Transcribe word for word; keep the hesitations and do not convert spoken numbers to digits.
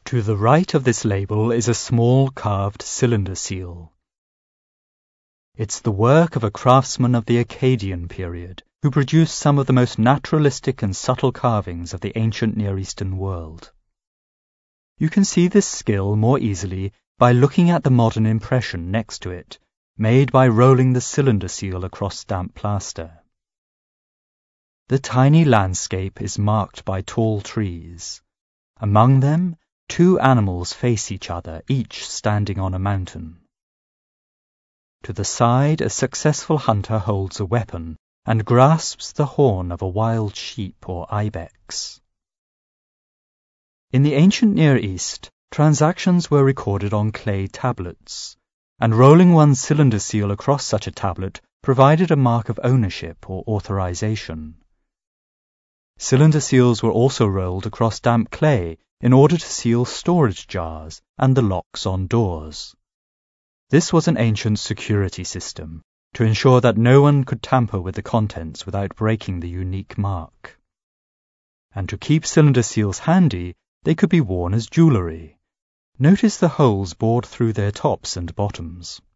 To the right of this label is a small carved cylinder seal. It's the work of a craftsman of the Akkadian period, who produced some of the most naturalistic and subtle carvings of the ancient Near Eastern world. You can see this skill more easily by looking at the modern impression next to it, made by rolling the cylinder seal across damp plaster. The tiny landscape is marked by tall trees. Among them, two animals face each other, each standing on a mountain. To the side, a successful hunter holds a weapon and grasps the horn of a wild sheep or ibex. In the ancient Near East, transactions were recorded on clay tablets, and rolling one's cylinder seal across such a tablet provided a mark of ownership or authorization. Cylinder seals were also rolled across damp clay in order to seal storage jars and the locks on doors. This was an ancient security system to ensure that no one could tamper with the contents without breaking the unique mark. And to keep cylinder seals handy, they could be worn as jewellery. Notice the holes bored through their tops and bottoms.